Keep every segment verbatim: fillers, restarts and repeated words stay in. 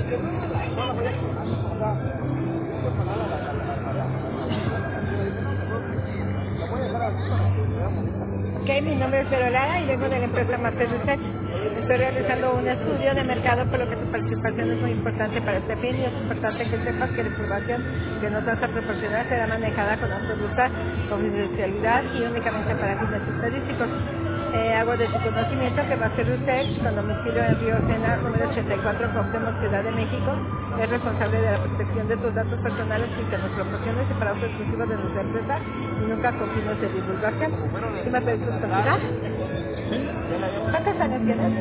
Ok, mi nombre es Vero Lara y vengo de la empresa Master Research. Estoy realizando un estudio de mercado, por lo que tu participación es muy importante para este fin y es importante que sepas que la información que nos vas a proporcionar será manejada con absoluta confidencialidad y únicamente para fines estadísticos. Eh, hago de tu conocimiento que Master Research, con domicilio en Río Sena, número ochenta y cuatro, Cuauhtémoc, Ciudad de México, es responsable de la protección de tus datos personales y que nos proporciones y para uso exclusivo de nuestra empresa y nunca con fines de divulgación. ¿Sí me puedes continuar? ¿Cuántos años tienes?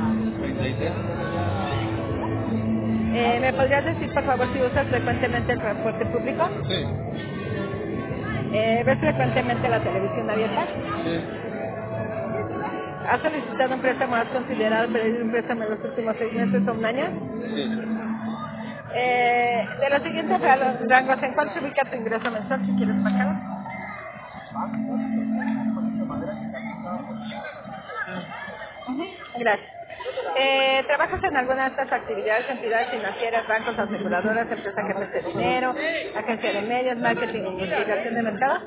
Eh, ¿Me podrías decir, por favor, si usas frecuentemente el transporte público? Sí. Eh, ¿Ves frecuentemente la televisión abierta? Sí. ¿Has solicitado un préstamo? ¿Has considerado pedir un préstamo en los últimos seis meses o un año? Sí. Eh, de los siguientes rangos, ¿en cuál se ubica tu ingreso mensual, si quieres marcarlo? Uh-huh. Gracias. Eh, ¿Trabajas en alguna de estas actividades, entidades financieras, bancos, aseguradoras, empresas que prestan dinero, agencia de medios, marketing e investigación de mercado?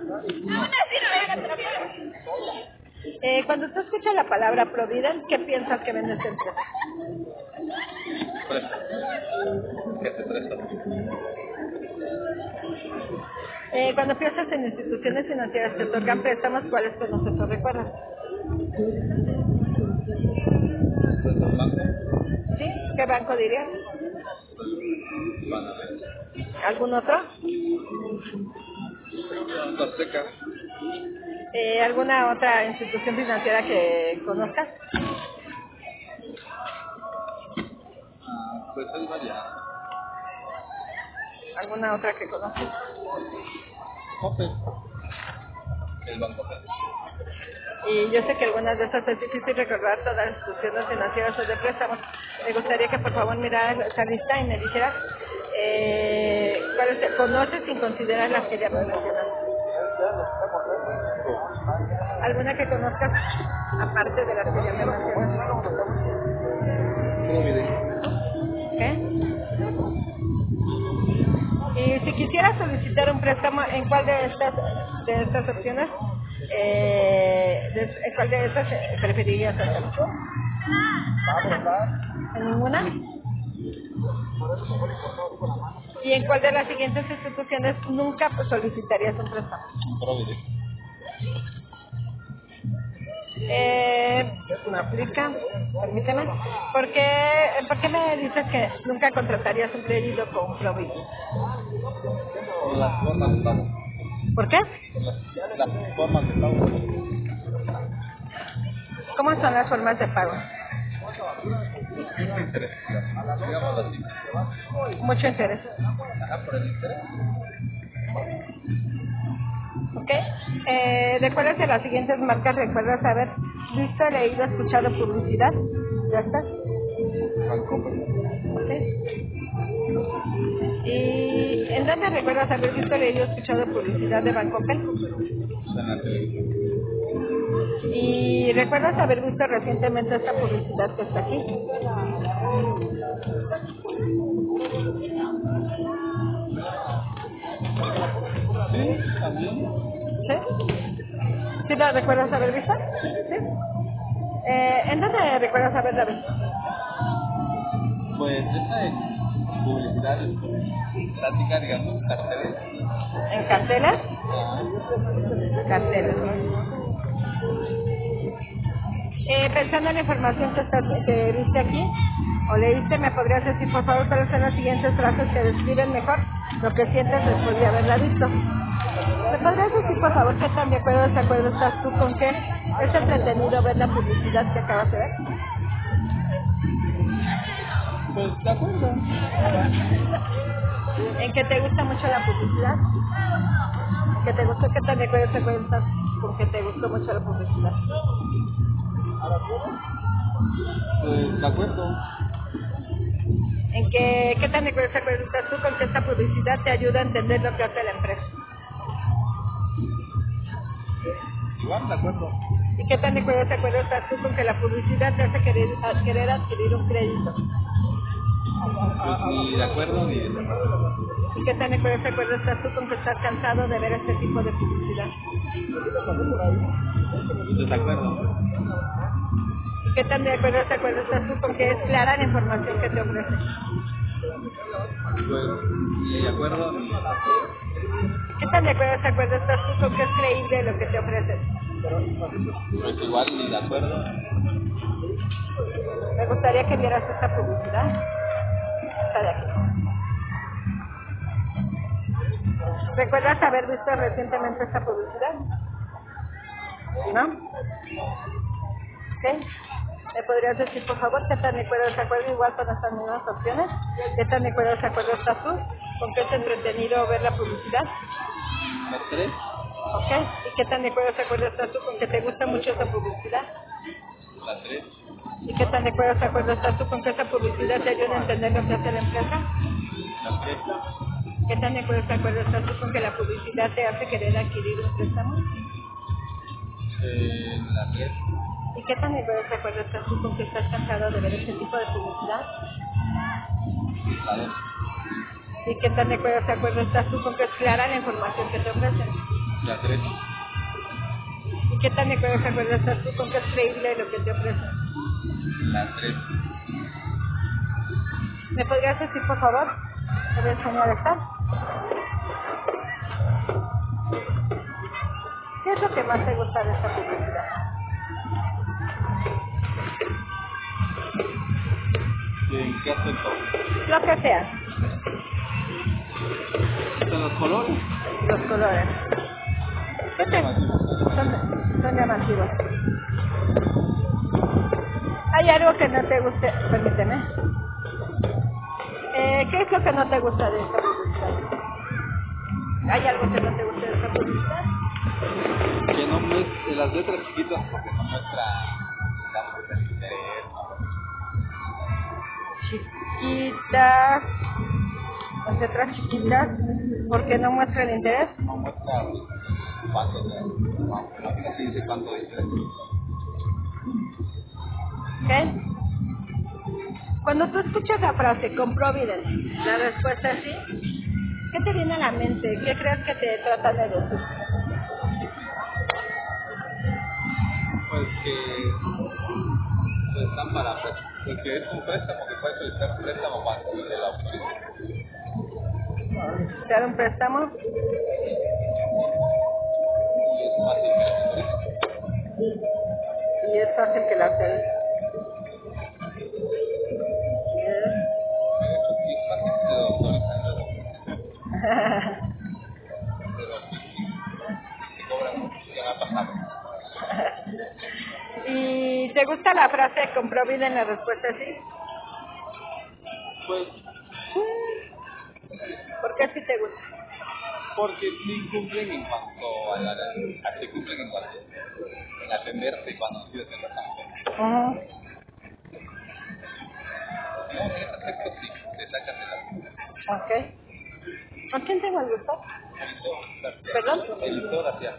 Eh, cuando tú escuchas la palabra Provident, ¿qué piensas que vende esta empresa? Presta. ¿Qué te presta? Eh, cuando piensas en instituciones financieras que otorgan préstamos, ¿cuáles conoces o recuerdas? ¿Presta el banco? ¿Sí? ¿Qué banco dirías? Banamex. ¿Algún otro? Azteca. Eh, ¿Alguna otra institución financiera que conozcas? Ah, pues hay varias. ¿Alguna otra que conozcas? Coppel. El banco. Y yo sé que algunas de estas es difícil recordar todas las instituciones financieras o de préstamos. Me gustaría que por favor miraras esa lista y me dijeras eh, cuáles te conoces sin considerar las que ya me mencionaste. ¿Alguna que conozcas aparte de las que ya me mencionaste? Provident. ¿Qué? Y si quisieras solicitar un préstamo, ¿en cuál de estas de estas opciones, eh, de, en cuál de estas eh, preferirías hacerlo? ¿En ninguna? ¿Y en cuál de las siguientes instituciones nunca pues, solicitarías un préstamo? Provident. Eh, no aplica, permíteme. ¿Por qué, ¿Por qué me dices que nunca contratarías un crédito con un Provident? Por las formas de pago. ¿Por qué? Por las, las formas de pago. ¿Cómo son las formas de pago? Mucho interés. Digamos así. Mucho interés. Ajá, por el interés. ¿Ok? Eh, ¿De cuáles de las siguientes marcas recuerdas haber visto, leído, escuchado publicidad? ¿Ya está? ¿Ok? ¿Y en dónde recuerdas haber visto, leído, escuchado publicidad de Bancoppel? En la televisión. ¿Y recuerdas haber visto recientemente esta publicidad que está aquí? Sí, también. ¿Sí? ¿Sí la recuerdas haber visto? ¿Sí? Eh, ¿En dónde recuerdas haberla visto? Pues esta es publicidad estática, digamos, carteles. ¿En carteles? Ah, Carteles. Eh, pensando en la información que, está, que viste aquí, o leíste, ¿me podrías decir, por favor, cuáles son las siguientes frases que describen mejor lo que sientes después de haberla visto? ¿Me podrías decir, por favor, qué tan de acuerdo o desacuerdo estás tú con que es entretenido ver la publicidad que acabas de ver? pues de acuerdo. ¿En que te gusta mucho la publicidad? ¿En que te gustó? ¿Qué tan de acuerdo o desacuerdo estás con que te gustó mucho la publicidad? Pues de acuerdo. ¿En que, qué tan de acuerdo o desacuerdo estás tú con que esta publicidad te ayuda a entender lo que hace la empresa? Igual de acuerdo. ¿Y qué tan de acuerdo o desacuerdo estás tú con que la publicidad te hace querer, a querer adquirir un crédito? Pues ni de acuerdo ni de desacuerdo. ¿Y qué tan de acuerdo, de acuerdo estás tú con que estás cansado de ver este tipo de publicidad? Desacuerdo. ¿Y qué tan de acuerdo, de acuerdo estás tú con que es clara la información que te ofrece? Pues ni de acuerdo ni de desacuerdo. ¿Qué tan de acuerdo, de acuerdo estás tú con que es creíble lo que te ofrecen? Pues igual ni de acuerdo. Me gustaría que vieras esta publicidad. Esta de aquí. ¿Recuerdas haber visto recientemente esta publicidad? ¿No? ¿Ok? ¿Me podrías decir, por favor, qué tan de acuerdo, de acuerdo, igual con estas mismas opciones? ¿Qué tan de acuerdo, de acuerdo estás tú? ¿Con qué es entretenido ver la publicidad? ¿La tres? ¿Ok? ¿Y qué tan de acuerdo, de acuerdo estás tú con que te gusta mucho esta publicidad? ¿La tres? ¿Y qué tan de acuerdo, de acuerdo estás tú con que esta publicidad te ayuda a entender lo que hace la empresa? ¿La tres? ¿Qué tan de acuerdo, de acuerdo estás tú con que la publicidad te hace querer adquirir un préstamo? Eh, ¿La tres? ¿Y qué tan de acuerdo, de acuerdo estás tú con que estás cansado de ver este tipo de publicidad? ¿La dos? ¿Y qué tan de acuerdo, de acuerdo estás tú con que es clara la información que te ofrecen? ¿La tres? ¿Y qué tan de acuerdo, de acuerdo estás tú con que es creíble lo que te ofrecen? ¿La tres? ¿Me podrías decir, por favor? ¿Te voy a enseñar esta? ¿Qué es lo que más te gusta de esta publicidad? ¿En qué aspecto? Lo que sea. ¿Son los colores? Los colores. ¿Qué te... Son, son llamativos. ¿Hay algo que no te guste? Permíteme. Eh, ¿Qué es lo que no te gusta de esta publicidad? ¿Hay algo que no te guste de esta publicidad? Que no muestra las letras chiquitas porque no muestra la fuerza de interés. Chiquitas, las letras chiquitas, porque no muestran interés. No muestra cuánto, no, no se dice cuánto de interés. ¿Ok? Cuando tú escuchas la frase con Providence, la respuesta es sí, ¿qué te viene a la mente? ¿Qué crees que te tratan de decir? Pues que pues están para pues, pues que es un préstamo que puede solicitar un préstamo cuando se la autorice. ¿Te dan un préstamo? Y es fácil que la autorice. Y es fácil que la haces. De hecho, sí es fácil que lo autorizan luego. Pero pues sí, se cobran mucho, ya me ha pasado. ¿Y te gusta la frase con Providence? La respuesta es sí. Pues ¿Por qué sí te gusta? porque sí cumplen en cuanto a la, a sí cumplen en cuanto en atenderte cuando pides el préstamo. Uh-huh. No, en ese aspecto sí, te sacan de la... Ok. ¿Con quién tengo el gusto? ¿Perdón? Editor hacia...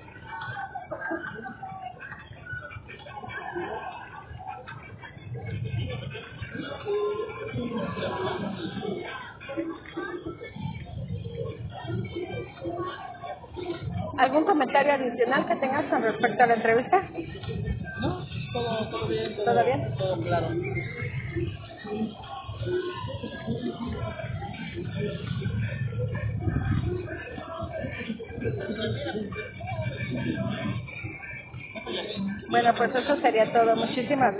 ¿Algún comentario adicional que tengas con respecto a la entrevista? No, todo, todo bien, todo, ¿Todo bien? todo claro. Bueno, pues eso sería todo. Muchísimas gracias.